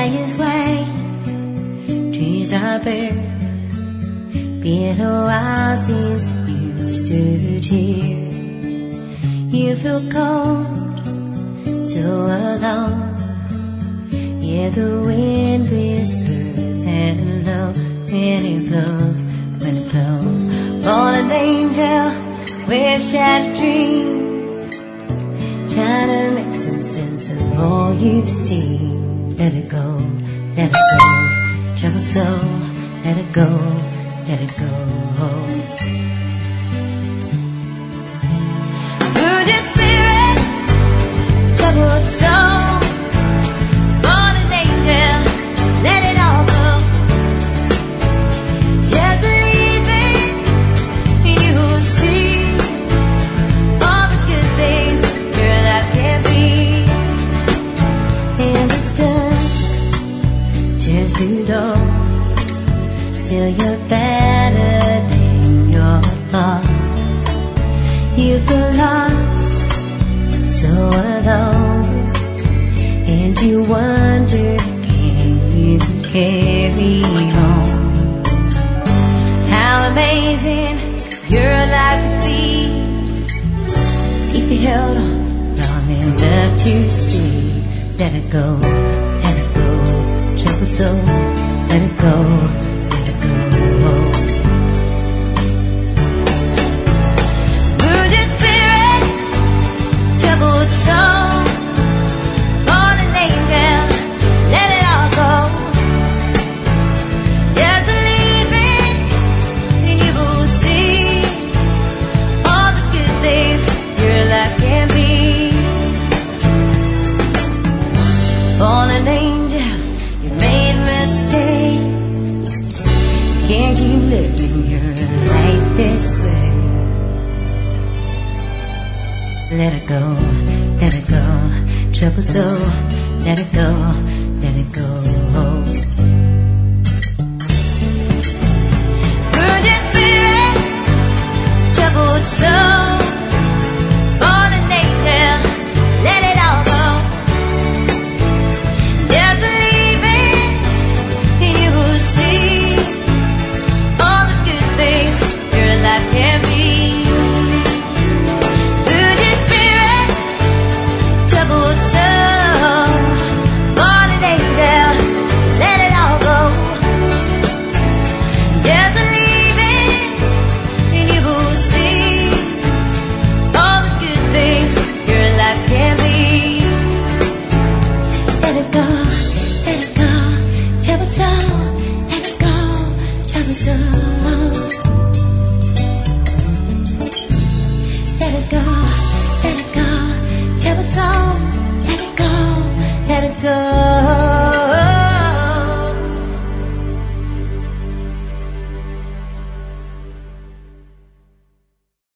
sky is white, trees are bare. Been a while since you stood here. You feel cold, so alone. Yeah, the wind whispers hello when it blows, when it blows. Fallen angel with shattered dreams, trying to make some sense of all you've seen. Let it go, let it go, troubled soul. Let it go, let it go. Good spirit, troubled soul, fallen angel, let it all go. Just believe it, and you will see all the good things your life can be. And this dust turns to dawn. Still you're better than your thoughts. You feel lost, so alone, and you wonder, can you carry on? How amazing your life would be if you held on long enough to see. Let it go, let it go, troubled soul. Let it go, let it go. Wounded spirit, troubled soul, fallen angel, let it all go. Just believe it, and you will see all the good things your life can be. Fallen angel, you made mistakes. Can't keep living your life this way. Let it go, let it go, troubled soul. Let it go, let it go.